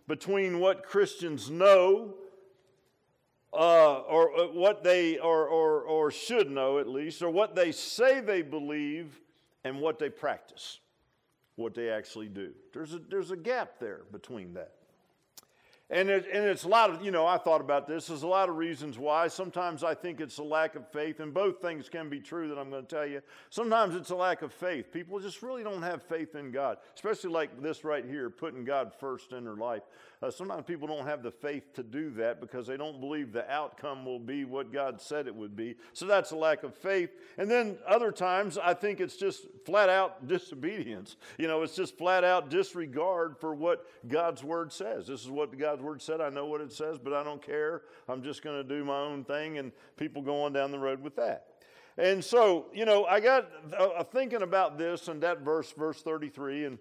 between what Christians know, or what they or should know at least, or what they say they believe, and what they practice, what they actually do. There's a gap there between that. And it's a lot of, I thought about this. There's a lot of reasons why. Sometimes I think it's a lack of faith, and both things can be true that I'm going to tell you. Sometimes it's a lack of faith. People just really don't have faith in God, especially like this right here, putting God first in their life. Sometimes people don't have the faith to do that because they don't believe the outcome will be what God said it would be. So that's a lack of faith. And then other times I think it's just flat out disobedience. It's just flat out disregard for what God's Word says. This is what God's Word said. I know what it says, but I don't care. I'm just going to do my own thing, and people go on down the road with that. And so, I got thinking about this and that verse 33, and,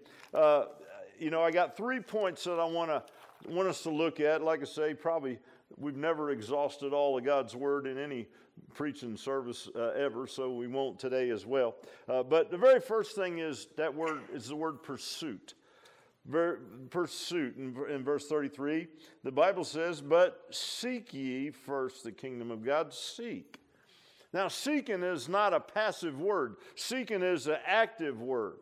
I got 3 points that I want us to look at. Like I say, probably we've never exhausted all of God's Word in any preaching service ever, so we won't today as well. But the very first thing is the word pursuit. Pursuit. In verse 33, the Bible says, "But seek ye first the kingdom of God." Seek. Now, seeking is not a passive word. Seeking is an active word.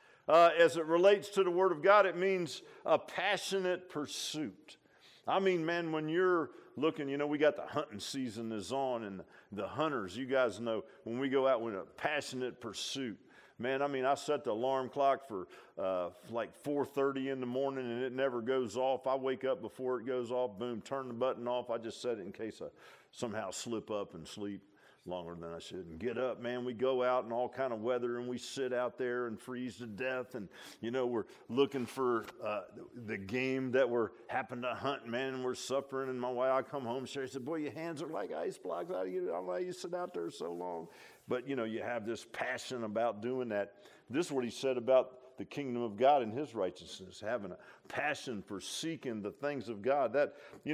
As it relates to the Word of God, it means a passionate pursuit. I mean, man, when you're looking, we got the hunting season is on, and the hunters, you guys know, when we go out with a passionate pursuit. Man, I set the alarm clock for like 4:30 in the morning, and it never goes off. I wake up before it goes off, boom, turn the button off. I just set it in case I somehow slip up and sleep longer than I should. And get up, man, we go out in all kind of weather, and we sit out there and freeze to death, and, we're looking for the game that we're happen to hunt, man, and we're suffering. And my wife, I come home, she said, "Boy, your hands are like ice blocks. How do you, I don't know how you sit out there so long." But, you have this passion about doing that. This is what he said about the kingdom of God and his righteousness, having a passion for seeking the things of God. That,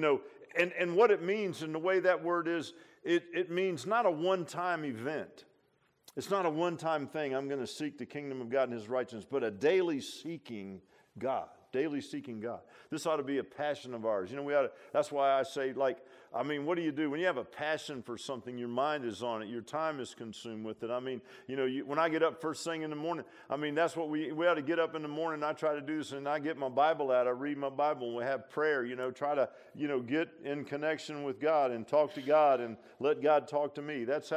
and what it means and the way that word is, it means not a one-time event. It's not a one-time thing. I'm going to seek the kingdom of God and his righteousness, but a daily seeking God. Daily seeking God. This ought to be a passion of ours. That's why I say, what do you do? When you have a passion for something, your mind is on it. Your time is consumed with it. When I get up first thing in the morning, that's what we ought to get up in the morning. I try to do this, and I get my Bible out. I read my Bible, and we have prayer, try to, get in connection with God and talk to God and let God talk to me. That's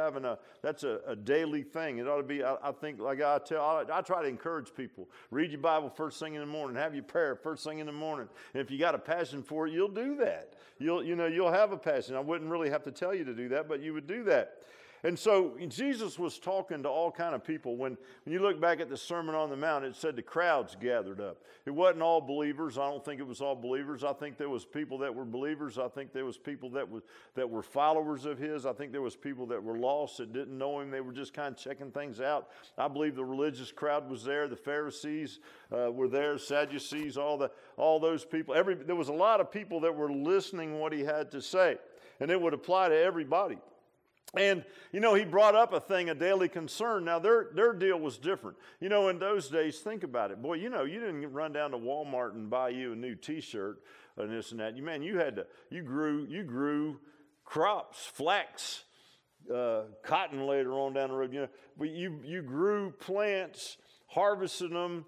a daily thing. It ought to be, I think, like I try to encourage people. Read your Bible first thing in the morning. Have your prayer first thing in the morning. And if you got a passion for it, you'll do that. You'll have a passion. I wouldn't really have to tell you to do that, but you would do that. And so Jesus was talking to all kind of people. When you look back at the Sermon on the Mount, it said the crowds gathered up. It wasn't all believers. I don't think it was all believers. I think there was people that were believers. I think there was people that were followers of his. I think there was people that were lost that didn't know him. They were just kind of checking things out. I believe the religious crowd was there. The Pharisees were there. Sadducees, all those people. There was a lot of people that were listening what he had to say, and it would apply to everybody. And, he brought up a daily concern. Now, their deal was different. In those days, think about it. Boy, you didn't run down to Walmart and buy you a new T-shirt and this and that. You grew crops, flax, cotton later on down the road. But you grew plants, harvested them,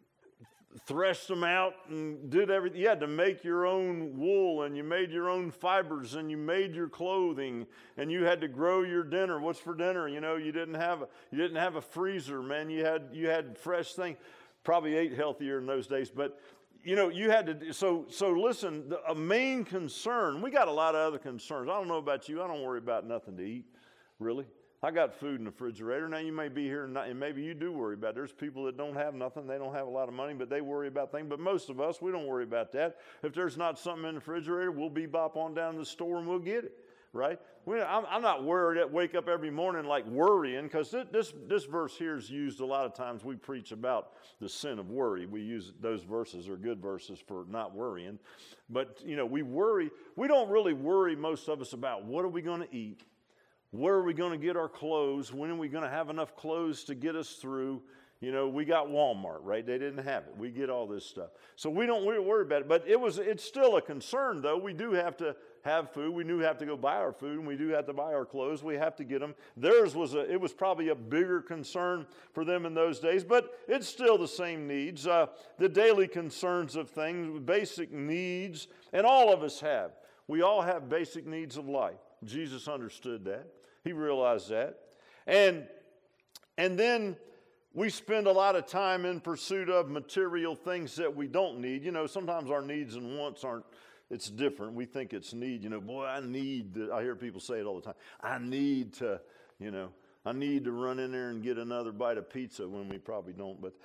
threshed them out, and did everything. You had to make your own wool, and you made your own fibers, and you made your clothing, and you had to grow your dinner. What's for dinner? You didn't have a freezer, man. You had fresh things. Probably ate healthier in those days, but you had to. So listen. A main concern. We got a lot of other concerns. I don't know about you. I don't worry about nothing to eat, really. I got food in the refrigerator. Now, you may be here and maybe you do worry about it. There's people that don't have nothing. They don't have a lot of money, but they worry about things. But most of us, we don't worry about that. If there's not something in the refrigerator, we'll bebop on down to the store and we'll get it, right? I'm not worried that wake up every morning like worrying, because this verse here is used a lot of times. We preach about the sin of worry. We use those verses are good verses for not worrying. But, we worry. We don't really worry, most of us, about what are we going to eat. Where are we going to get our clothes? When are we going to have enough clothes to get us through? You know, we got Walmart, right? They didn't have it. We get all this stuff. So we don't worry about it. But it's still a concern, though. We do have to have food. We do have to go buy our food, and we do have to buy our clothes. We have to get them. It was probably a bigger concern for them in those days, but it's still the same needs. The daily concerns of things, basic needs, and all of us have. We all have basic needs of life. Jesus understood that. He realized that. And then we spend a lot of time in pursuit of material things that we don't need. You know, sometimes our needs and wants it's different. We think it's need. You know, boy, I hear people say it all the time. I need to run in there and get another bite of pizza when we probably don't. But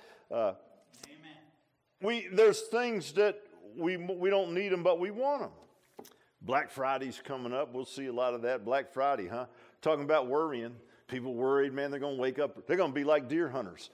Amen. There's things that we don't need them, but we want them. Black Friday's coming up. We'll see a lot of that. Black Friday, huh? Talking about worrying. People worried, man, they're going to wake up. They're going to be like deer hunters.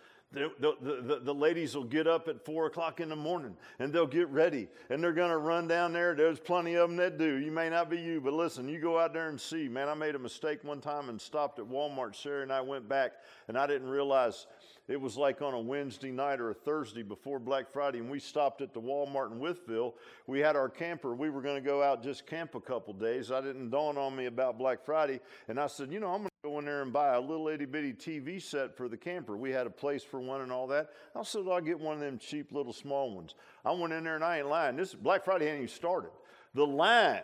The ladies will get up at 4 o'clock in the morning, and they'll get ready, and they're going to run down there. There's plenty of them that do. You may not be you, but listen, you go out there and see. Man, I made a mistake one time and stopped at Walmart. Sherry and I went back, and I didn't realize it was like on a Wednesday night or a Thursday before Black Friday, and we stopped at the Walmart in Wytheville. We had our camper. We were going to go out just camp a couple days. I didn't dawn on me about Black Friday, and I said, I'm going to go in there and buy a little itty-bitty TV set for the camper. We had a place for one and all that. I said, I'll get one of them cheap little small ones. I went in there, and I ain't lying. This Black Friday hadn't even started. The line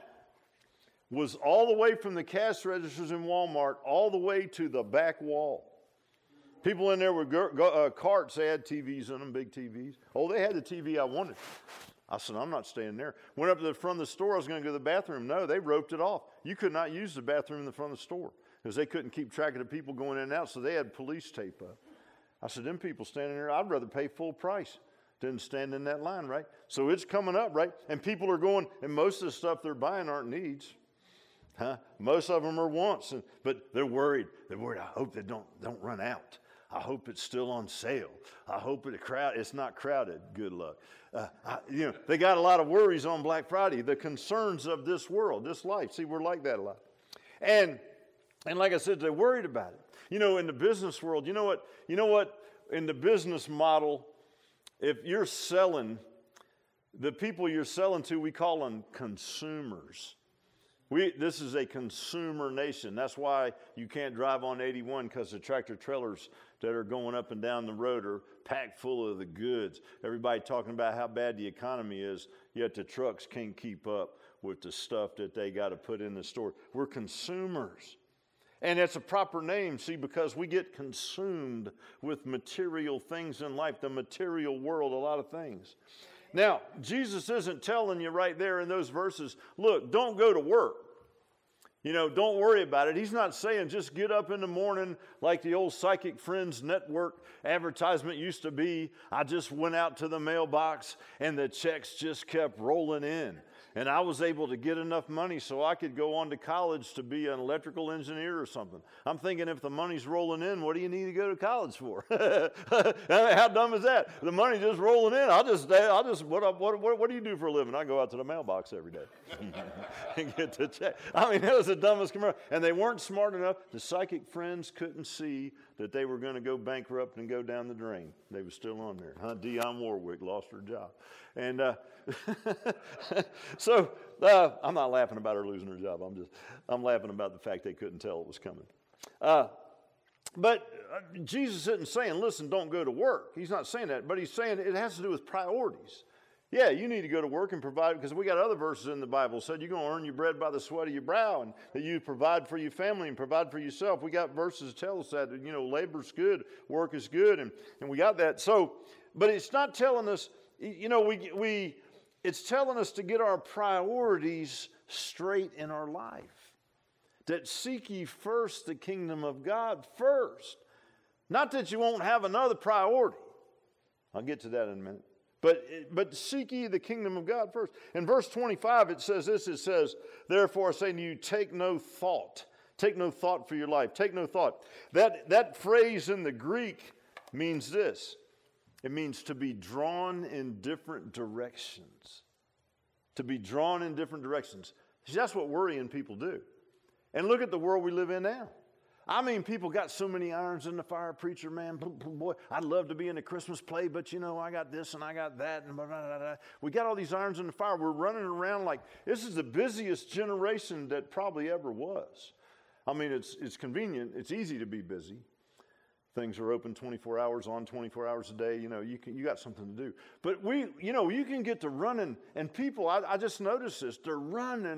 was all the way from the cash registers in Walmart all the way to the back wall. People in there with carts, they had TVs in them, big TVs. Oh, they had the TV I wanted. I said, I'm not staying there. Went up to the front of the store. I was going to go to the bathroom. No, they roped it off. You could not use the bathroom in the front of the store because they couldn't keep track of the people going in and out, so they had police tape up. I said, them people standing there, I'd rather pay full price than stand in that line, right? So it's coming up, right? And people are going, and most of the stuff they're buying aren't needs. Most of them are wants, but they're worried. They're worried, I hope they don't run out. I hope it's still on sale. I hope it's not crowded. Good luck. They got a lot of worries on Black Friday. The concerns of this world, this life. See, we're like that a lot. And like I said, they're worried about it. In the business world, you know what? In the business model, if you're selling, the people you're selling to, we call them consumers. This is a consumer nation. That's why you can't drive on 81 because the tractor trailers that are going up and down the road are packed full of the goods. Everybody talking about how bad the economy is, yet the trucks can't keep up with the stuff that they got to put in the store. We're consumers. And it's a proper name, see, because we get consumed with material things in life, the material world, a lot of things. Now, Jesus isn't telling you right there in those verses, look, don't go to work. Don't worry about it. He's not saying just get up in the morning like the old Psychic Friends Network advertisement used to be. I just went out to the mailbox and the checks just kept rolling in. And I was able to get enough money so I could go on to college to be an electrical engineer or something. I'm thinking if the money's rolling in, what do you need to go to college for? How dumb is that? The money's just rolling in. What do you do for a living? I go out to the mailbox every day and get the check. I mean, that was the dumbest commercial. And they weren't smart enough. The Psychic Friends couldn't see that they were going to go bankrupt and go down the drain. They were still on there. Dionne Warwick lost her job. And so I'm not laughing about her losing her job. I'm laughing about the fact they couldn't tell it was coming. But Jesus isn't saying, listen, don't go to work. He's not saying that, but he's saying it has to do with priorities. Yeah, you need to go to work and provide, because we got other verses in the Bible that said you're going to earn your bread by the sweat of your brow, and that you provide for your family and provide for yourself. We got verses that tell us that, labor's good, work is good, and we got that. So, but it's not telling us, it's telling us to get our priorities straight in our life. That seek ye first the kingdom of God first. Not that you won't have another priority. I'll get to that in a minute. But seek ye the kingdom of God first. In verse 25 it says this, it says, therefore I say to you, take no thought. Take no thought for your life. Take no thought. That phrase in the Greek means this. It means to be drawn in different directions. To be drawn in different directions. See, that's what worrying people do. And look at the world we live in now. I mean, people got so many irons in the fire, preacher, man. Boy, I'd love to be in a Christmas play, but you know, I got this and I got that. And blah, blah, blah, blah. We got all these irons in the fire. We're running around like this is the busiest generation that probably ever was. I mean, it's convenient. It's easy to be busy. Things are open 24 hours on, 24 hours a day. You know, you got something to do. But you can get to running, and people, I just noticed this. They're running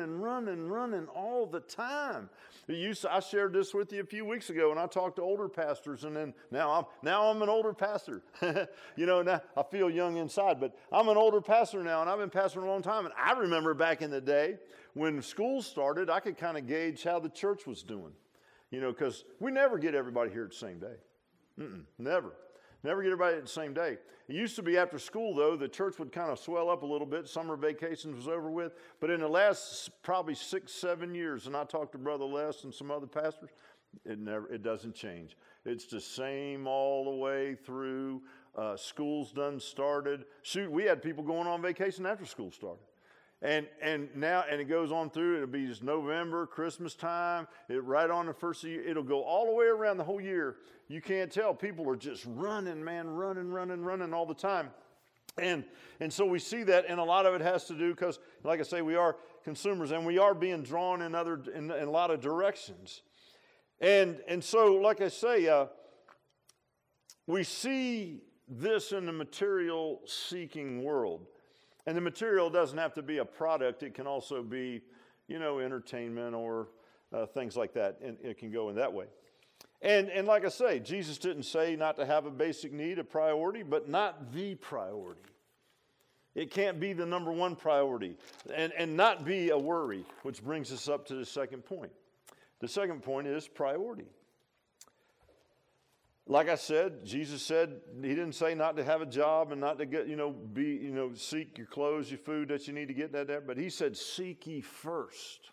all the time. I shared this with you a few weeks ago, and I talked to older pastors, and then now I'm an older pastor. Now I feel young inside, but I'm an older pastor now, and I've been pastoring a long time. And I remember back in the day when school started, I could kind of gauge how the church was doing. Because we never get everybody here at the same day. Never get everybody at the same day. It used to be after school, though, the church would kind of swell up a little bit. Summer vacations was over with. But in the last probably 6-7 years, and I talked to Brother Les and some other pastors, it doesn't change. It's the same all the way through. School's done started. Shoot, we had people going on vacation after school started. And it goes on through. It'll be just November, Christmas time. Right on the first of the year. It'll go all the way around the whole year. You can't tell. People are just running, man, running all the time. And so we see that, and a lot of it has to do because, like I say, we are consumers, and we are being drawn in a lot of directions. And so, like I say, we see this in the material-seeking world. And the material doesn't have to be a product. It can also be, entertainment or things like that. And it can go in that way. And like I say, Jesus didn't say not to have a basic need, a priority, but not the priority. It can't be the number one priority and not be a worry, which brings us up to the second point. The second point is priority. Like I said, Jesus said, he didn't say not to have a job and not to get, seek your clothes, your food that you need to get that, but he said, seek ye first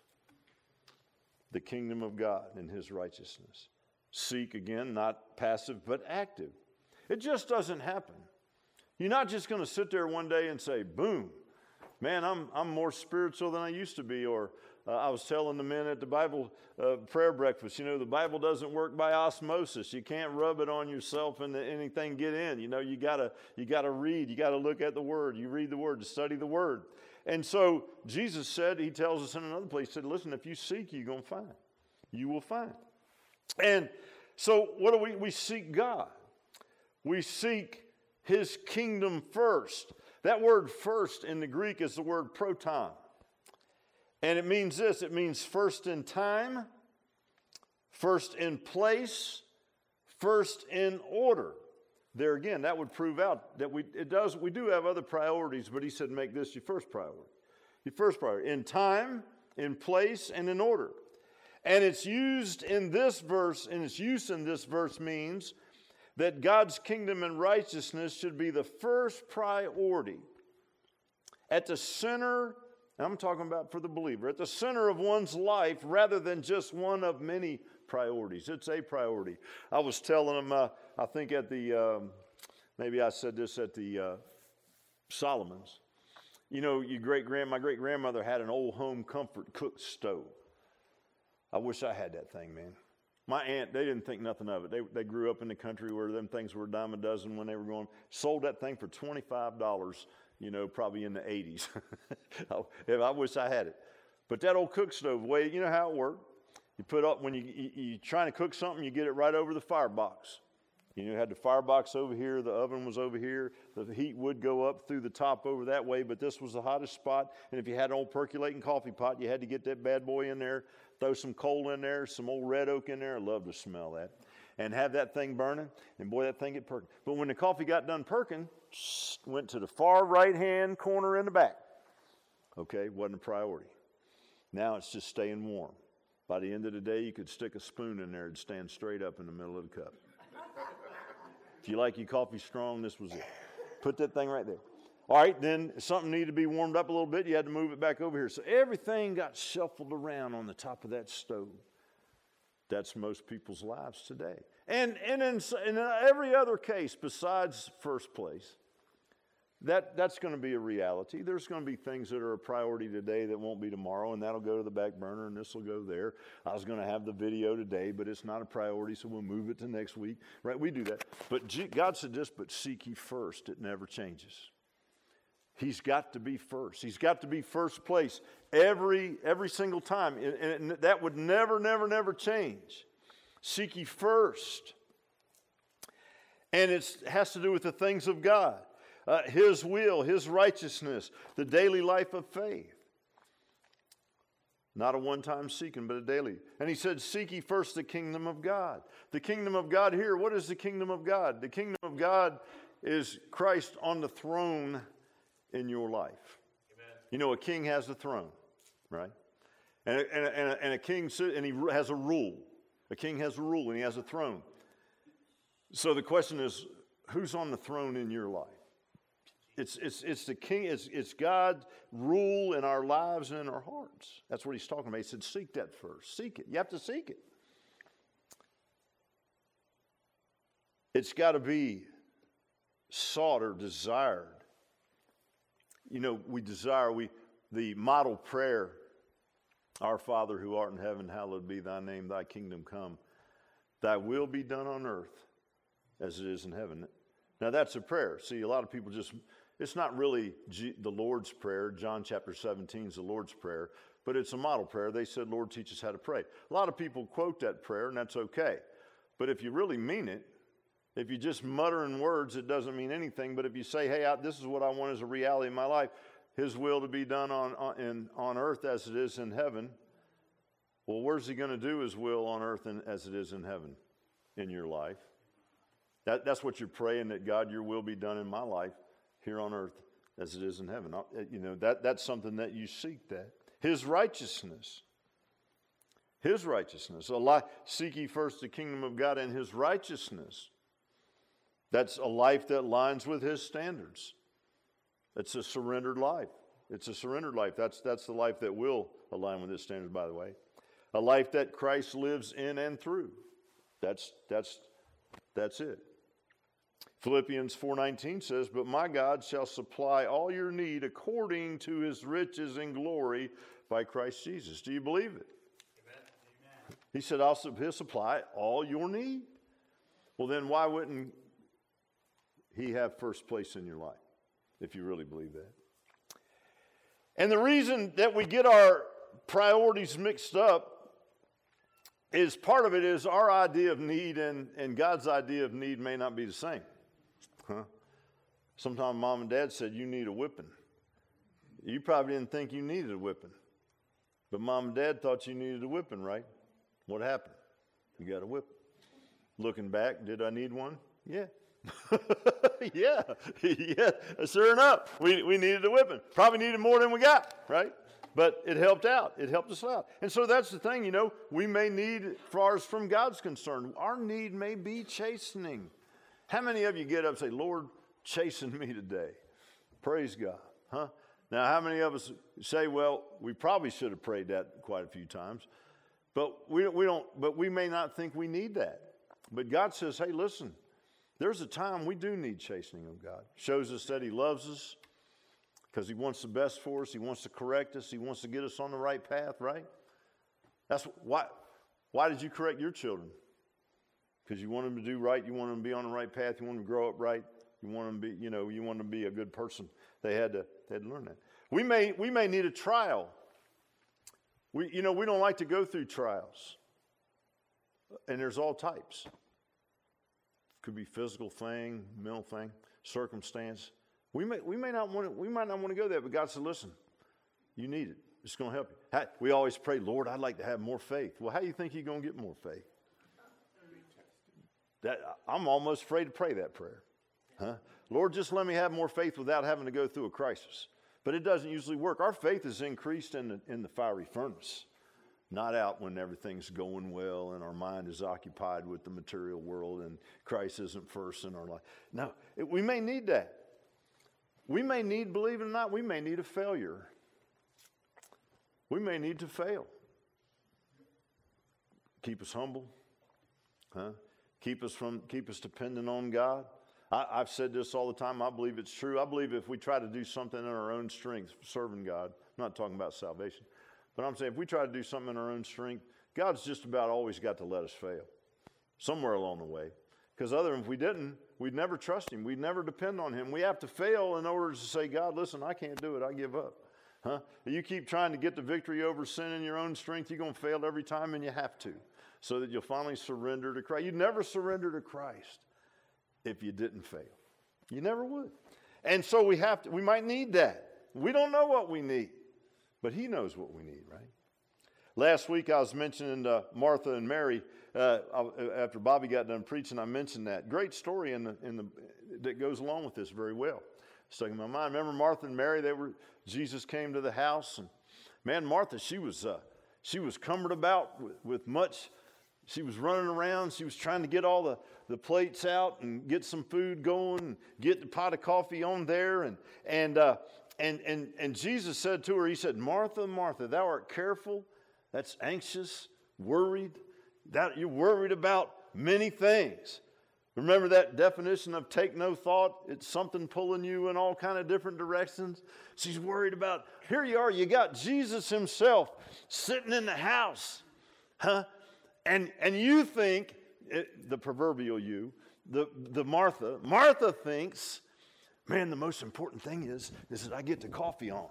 the kingdom of God and his righteousness. Seek, again, not passive, but active. It just doesn't happen. You're not just going to sit there one day and say, boom, man, I'm more spiritual than I used to be, or I was telling the men at the Bible prayer breakfast, the Bible doesn't work by osmosis. You can't rub it on yourself and anything get in. You gotta read. You gotta look at the Word. You read the Word, to study the Word. And so Jesus said, he tells us in another place, he said, listen, if you seek, you're gonna find. You will find. And so what do we seek God? We seek his kingdom first. That word first in the Greek is the word proton. And it means this. It means first in time, first in place, first in order. There again, that would prove out that we do have other priorities, but he said make this your first priority. Your first priority. In time, in place, and in order. And it's used in this verse, and its use in this verse means that God's kingdom and righteousness should be the first priority. At the center, and I'm talking about for the believer, at the center of one's life rather than just one of many priorities. It's a priority. I was telling them, I think at the, maybe I said this at the Solomon's. My great-grandmother had an old home comfort cook stove. I wish I had that thing, man. My aunt, they didn't think nothing of it. They grew up in the country where them things were a dime a dozen when they were going. Sold that thing for $25, probably in the 80s. I wish I had it. But that old cook stove, you know how it worked? You put up, when you're trying to cook something, you get it right over the firebox. You had the firebox over here, the oven was over here, the heat would go up through the top over that way, but this was the hottest spot. And if you had an old percolating coffee pot, you had to get that bad boy in there, throw some coal in there, some old red oak in there. I love to smell that. And have that thing burning, and boy, that thing get perking. But when the coffee got done perking, went to the far right-hand corner in the back. Okay, wasn't a priority. Now it's just staying warm. By the end of the day, you could stick a spoon in there and stand straight up in the middle of the cup. If you like your coffee strong, this was it. Put that thing right there. All right, then something needed to be warmed up a little bit. You had to move it back over here. So everything got shuffled around on the top of that stove. That's most people's lives today. And in every other case besides first place, That's going to be a reality. There's going to be things that are a priority today that won't be tomorrow, and that'll go to the back burner, and this will go there. I was going to have the video today, but it's not a priority, so we'll move it to next week. Right? We do that. But God said this, but seek ye first. It never changes. He's got to be first. He's got to be first place every single time. And that would never change. Seek ye first. And it has to do with the things of God. His will, His righteousness, the daily life of faith. Not a one-time seeking, but a daily. And He said, seek ye first the kingdom of God. The kingdom of God here, what is the kingdom of God? The kingdom of God is Christ on the throne in your life. Amen. You know, a king has a throne, right? And a king, and he has a rule. A king has a rule, and he has a throne. So the question is, who's on the throne in your life? It's the king, it's God's rule in our lives and in our hearts. That's what He's talking about. He said, seek that first. Seek it. You have to seek it. It's got to be sought or desired. You know, the model prayer, Our Father who art in heaven, hallowed be thy name, thy kingdom come. Thy will be done on earth as it is in heaven. Now that's a prayer. See, a lot of people it's not really the Lord's Prayer. John chapter 17 is the Lord's Prayer, but it's a model prayer. They said, Lord, teach us how to pray. A lot of people quote that prayer, and that's okay. But if you really mean it, if you just mutter in words, it doesn't mean anything. But if you say, hey, this is what I want as a reality in my life, His will to be done on earth as it is in heaven. Well, where's He going to do His will on earth as it is in heaven in your life? That's what you're praying, that God, your will be done in my life here on earth as it is in heaven. You know, that's something that you seek, that. His righteousness. His righteousness. Seek ye first the kingdom of God and His righteousness. That's a life that aligns with His standards. It's a surrendered life. It's a surrendered life. That's the life that will align with His standards, by the way. A life that Christ lives in and through. That's it. Philippians 4:19 says, but my God shall supply all your need according to His riches and glory by Christ Jesus. Do you believe it? Amen. He said, He'll supply all your need. Well, then why wouldn't He have first place in your life, if you really believe that? And the reason that we get our priorities mixed up is part of it is our idea of need and God's idea of need may not be the same. Sometimes Mom and Dad said, you need a whipping. You probably didn't think you needed a whipping. But Mom and Dad thought you needed a whipping, right? What happened? You got a whipping. Looking back, did I need one? Yeah. yeah, sure enough, we needed a whipping. Probably needed more than we got, right? But it helped out. It helped us out. And so that's the thing, you know, we may need, as far as from God's concerned, our need may be chastening. How many of you get up and say, Lord, chasten me today? Praise God. Huh? Now, how many of us say, well, we probably should have prayed that quite a few times, but we don't, but we may not think we need that. But God says, hey, listen, there's a time we do need chastening of God. Shows us that He loves us because He wants the best for us. He wants to correct us. He wants to get us on the right path, right? That's why did you correct your children? Because you want them to do right. You want them to be on the right path. You want them to grow up right. You want them to be, you want them to be a good person. They had to learn that. We may need a trial. We don't like to go through trials. And there's all types. Could be physical thing, mental thing, circumstance. We might not want to go there, but God said, listen, you need it. It's going to help you. We always pray, Lord, I'd like to have more faith. Well, how do you think you're going to get more faith? I'm almost afraid to pray that prayer. Huh? Lord, just let me have more faith without having to go through a crisis. But it doesn't usually work. Our faith is increased in the fiery furnace, not out when everything's going well and our mind is occupied with the material world and Christ isn't first in our life. No, we may need that. We may need, believe it or not, we may need a failure. We may need to fail. Keep us humble. Huh? Keep us dependent on God. I've said this all the time. I believe it's true. I believe if we try to do something in our own strength, serving God, I'm not talking about salvation, but I'm saying if we try to do something in our own strength, God's just about always got to let us fail somewhere along the way. Because other than if we didn't, we'd never trust him. We'd never depend on him. We have to fail in order to say, God, listen, I can't do it. I give up. Huh? You keep trying to get the victory over sin in your own strength, you're going to fail every time, and you have to, so that you'll finally surrender to Christ. You'd never surrender to Christ if you didn't fail. You never would. And so we might need that. We don't know what we need, but he knows what we need, right? Last week I was mentioning Martha and Mary. After Bobby got done preaching, I mentioned that. Great story that goes along with this very well. Stuck in my mind. Remember Martha and Mary? Jesus came to the house, and man, Martha, she was cumbered about with much. She was running around. She was trying to get all the plates out and get some food going, and get the pot of coffee on there. And Jesus said to her, he said, Martha, Martha, thou art careful. That's anxious, worried. That you're worried about many things. Remember that definition of take no thought? It's something pulling you in all kind of different directions. She's worried about, here you are, you got Jesus himself sitting in the house. Huh? And you think, the proverbial you, the Martha thinks, man, the most important thing is that I get the coffee on.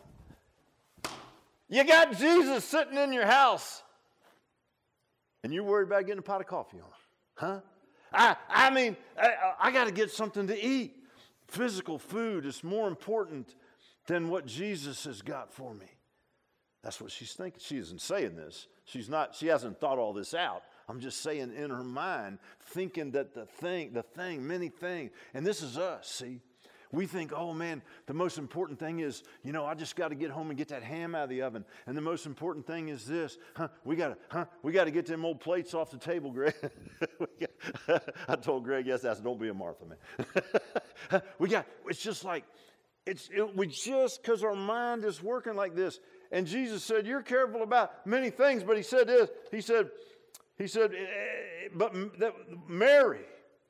You got Jesus sitting in your house, and you're worried about getting a pot of coffee on. Huh? I mean, I got to get something to eat. Physical food is more important than what Jesus has got for me. That's what she's thinking. She isn't saying this. She hasn't thought all this out. I'm just saying in her mind, thinking that many things. And this is us, see. We think, oh man, the most important thing is, I just got to get home and get that ham out of the oven. And the most important thing is this, we got to get them old plates off the table, Greg. I told Greg, yes, don't be a Martha, man. It's just like, because our mind is working like this. And Jesus said, you're careful about many things, but he said this, he said, but Mary,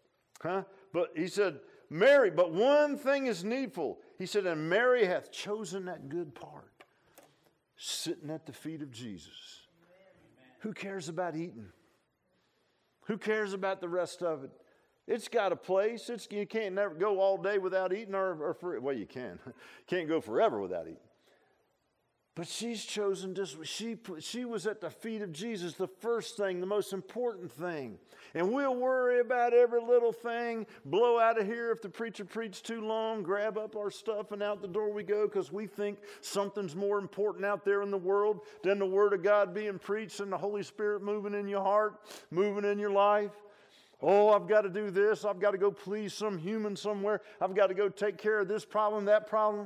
but he said, Mary, but one thing is needful. He said, and Mary hath chosen that good part, sitting at the feet of Jesus. Amen. Who cares about eating? Who cares about the rest of it? It's got a place. You can't never go all day without eating, well, you can. Can't go forever without eating. But she's chosen this. She was at the feet of Jesus, the first thing, the most important thing. And we'll worry about every little thing, blow out of here if the preacher preached too long, grab up our stuff and out the door we go because we think something's more important out there in the world than the Word of God being preached and the Holy Spirit moving in your heart, moving in your life. Oh, I've got to do this. I've got to go please some human somewhere. I've got to go take care of this problem, that problem.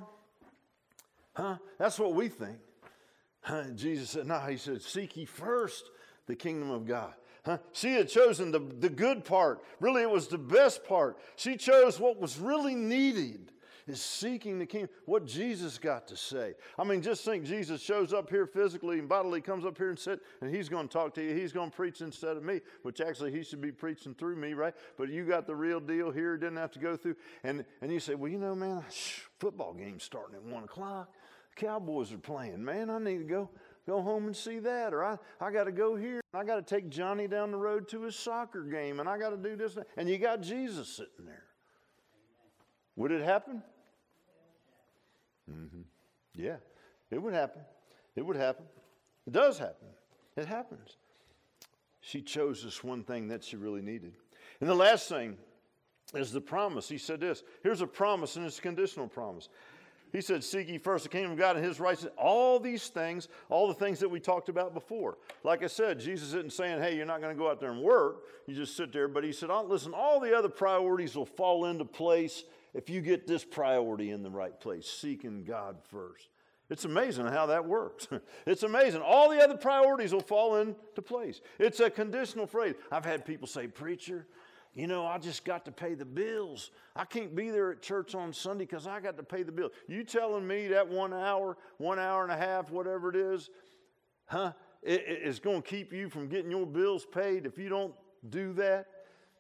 That's what we think. Jesus said, no, he said, seek ye first the kingdom of God. She had chosen the good part. Really, it was the best part. She chose what was really needed, is seeking the kingdom. What Jesus got to say. I mean, just think Jesus shows up here physically and bodily, comes up here and sits, and he's going to talk to you. He's going to preach instead of me, which actually he should be preaching through me, right? But you got the real deal here. Didn't have to go through. And you say, well, man, football game's starting at 1 o'clock. Cowboys are playing. Man, I need to go home and see that. Or I got to go here. I got to take Johnny down the road to his soccer game. And I got to do this. And you got Jesus sitting there. Would it happen? Mm-hmm. Yeah, it would happen. It would happen. It does happen. It happens. She chose this one thing that she really needed. And the last thing is the promise. He said this. Here's a promise, and it's a conditional promise. He said, seek ye first the kingdom of God and his righteousness. All these things, all the things that we talked about before. Like I said, Jesus isn't saying, hey, you're not going to go out there and work. You just sit there. But he said, listen, all the other priorities will fall into place if you get this priority in the right place, seeking God first. It's amazing how that works. It's amazing. All the other priorities will fall into place. It's a conditional phrase. I've had people say, preacher, I just got to pay the bills. I can't be there at church on Sunday because I got to pay the bill. You telling me that 1 hour and a half, whatever it is, it is going to keep you from getting your bills paid if you don't do that?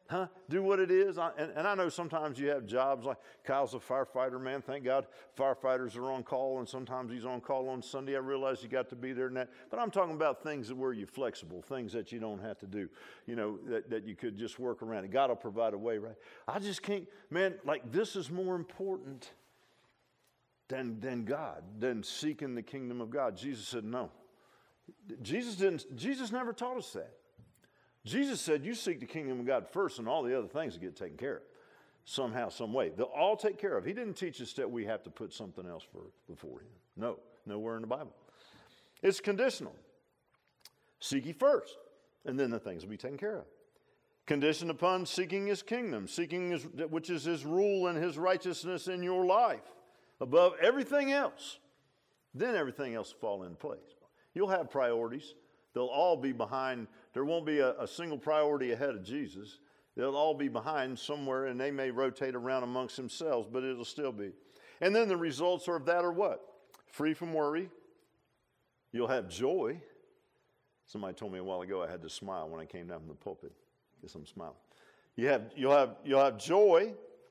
Do what it is. And I know sometimes you have jobs like Kyle's a firefighter, man. Thank God firefighters are on call, and sometimes he's on call on Sunday. I realize you got to be there and that. But I'm talking about things where you're flexible, things that you don't have to do, that you could just work around it. God will provide a way, right? I just can't, man, like this is more important than God, than seeking the kingdom of God. Jesus said no. Jesus never taught us that. Jesus said, you seek the kingdom of God first, and all the other things will get taken care of somehow, some way. They'll all take care of. He didn't teach us that we have to put something else before him. No, nowhere in the Bible. It's conditional. Seek ye first, and then the things will be taken care of. Conditioned upon seeking his kingdom, which is his rule and his righteousness in your life above everything else. Then everything else will fall into place. You'll have priorities. They'll all be behind. There won't be a single priority ahead of Jesus. They'll all be behind somewhere, and they may rotate around amongst themselves, but it'll still be. And then the results of that are what? Free from worry. You'll have joy. Somebody told me a while ago I had to smile when I came down from the pulpit. Guess I'm smiling. You'll have joy.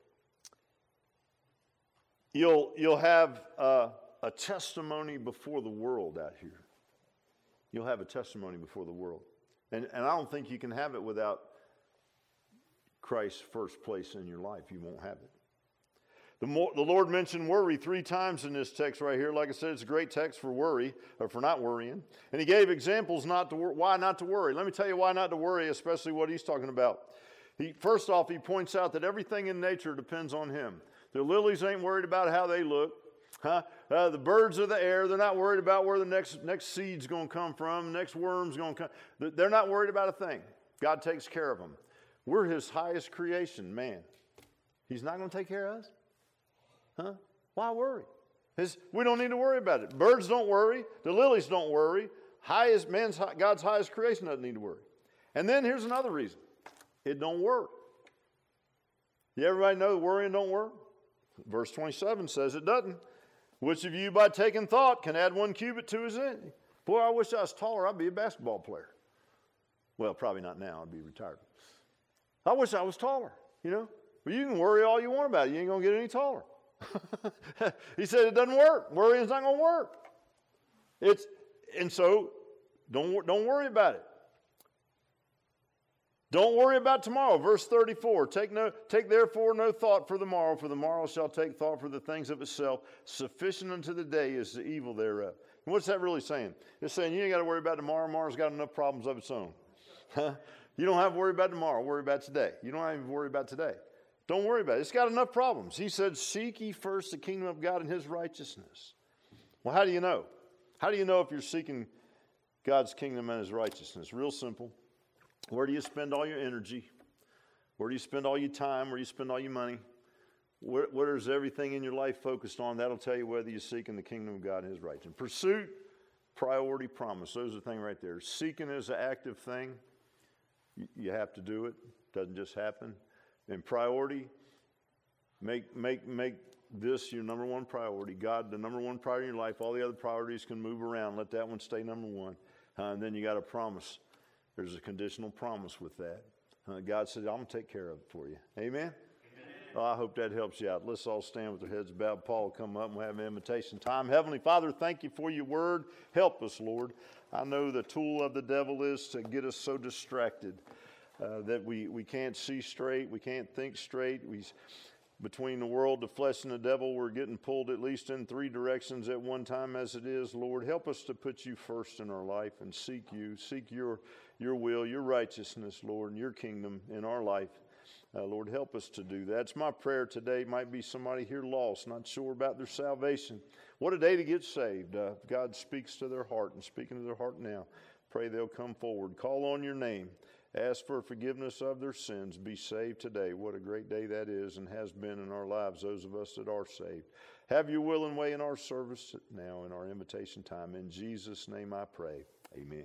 You'll have a testimony before the world out here. You'll have a testimony before the world. And I don't think you can have it without Christ's first place in your life. You won't have it. The Lord mentioned worry 3 times in this text right here. Like I said, it's a great text for worry, or for not worrying. And he gave examples why not to worry. Let me tell you why not to worry, especially what he's talking about. First off, he points out that everything in nature depends on him. The lilies ain't worried about how they look. The birds of the air, they're not worried about where the next seed's going to come from, next worm's going to come. They're not worried about a thing. God takes care of them. We're his highest creation, man. He's not going to take care of us? Why worry? We don't need to worry about it. Birds don't worry. The lilies don't worry. God's highest creation doesn't need to worry. And then here's another reason. It don't work. Everybody know worrying don't work? Verse 27 says it doesn't. Which of you, by taking thought, can add 1 cubit to his age? Boy, I wish I was taller. I'd be a basketball player. Well, probably not now. I'd be retired. I wish I was taller, But you can worry all you want about it. You ain't going to get any taller. He said it doesn't work. Worrying's not going to work. And so don't worry about it. Don't worry about tomorrow. Verse 34, take therefore no thought for the morrow shall take thought for the things of itself. Sufficient unto the day is the evil thereof. And what's that really saying? It's saying you ain't got to worry about tomorrow. Tomorrow's got enough problems of its own. You don't have to worry about tomorrow. Worry about today. You don't have to worry about today. Don't worry about it. It's got enough problems. He said, seek ye first the kingdom of God and his righteousness. Well, how do you know? How do you know if you're seeking God's kingdom and his righteousness? Real simple. Where do you spend all your energy? Where do you spend all your time? Where do you spend all your money? Where is everything in your life focused on? That'll tell you whether you're seeking the kingdom of God and his righteousness. Pursuit, priority, promise. Those are the things right there. Seeking is an active thing. You have to do it. It doesn't just happen. And priority, make this your number one priority. God, the number one priority in your life. All the other priorities can move around. Let that one stay number one. And then you got a promise. There's a conditional promise with that. God said, I'm going to take care of it for you. Amen? Oh, I hope that helps you out. Let's all stand with our heads bowed. Paul will come up and we'll have an invitation time. Heavenly Father, thank you for your word. Help us, Lord. I know the tool of the devil is to get us so distracted that we can't see straight. We can't think straight. Between the world, the flesh, and the devil, we're getting pulled at least in 3 directions at one time as it is. Lord, help us to put you first in our life and seek you. Seek your will, your righteousness, Lord, and your kingdom in our life. Lord, help us to do that. It's my prayer today. Might be somebody here lost, not sure about their salvation. What a day to get saved. God speaks to their heart and speaking to their heart now. Pray they'll come forward. Call on your name. Ask for forgiveness of their sins. Be saved today. What a great day that is and has been in our lives, those of us that are saved. Have your will and way in our service now in our invitation time. In Jesus' name I pray. Amen.